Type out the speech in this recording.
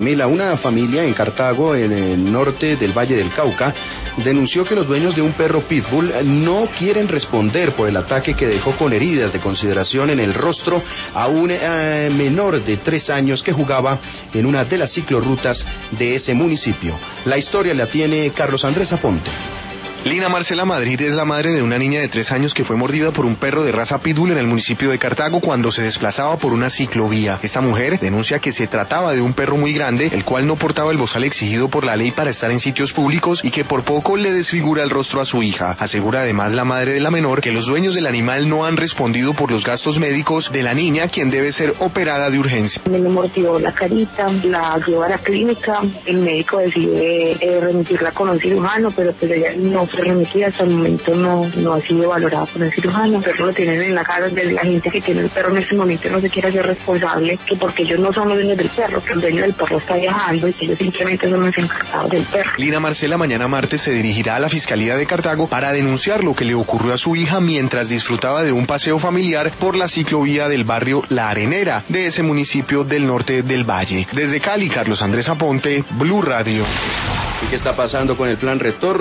Mila, una familia en Cartago, en el norte del Valle del Cauca, denunció que los dueños de un perro pitbull no quieren responder por el ataque que dejó con heridas de consideración en el rostro a un menor de 3 años que jugaba en una de las ciclorrutas de ese municipio. La historia la tiene Carlos Andrés Aponte. Lina Marcela Madrid es la madre de una niña de 3 años que fue mordida por un perro de raza pitbull en el municipio de Cartago cuando se desplazaba por una ciclovía. Esta mujer denuncia que se trataba de un perro muy grande, el cual no portaba el bozal exigido por la ley para estar en sitios públicos y que por poco le desfigura el rostro a su hija. Asegura además la madre de la menor que los dueños del animal no han respondido por los gastos médicos de la niña, quien debe ser operada de urgencia. Me mordió la carita, la lleva a la clínica, el médico decide remitirla con un cirujano, pero pues ella no fue remitida, hasta el momento no ha sido valorada por el cirujano. El perro lo tienen en la cara, de la gente que tiene el perro en este momento no se quiere hacer responsable, que porque ellos no son los dueños del perro, que el dueño del perro está viajando y que ellos simplemente son los encargados del perro. Lina Marcela mañana martes se dirigirá a la Fiscalía de Cartago para denunciar lo que le ocurrió a su hija mientras disfrutaba de un paseo familiar por la ciclovía del barrio La Arenera, de ese municipio del norte del Valle. Desde Cali, Carlos Andrés Aponte, Blue Radio. ¿Y qué está pasando con el plan retorno?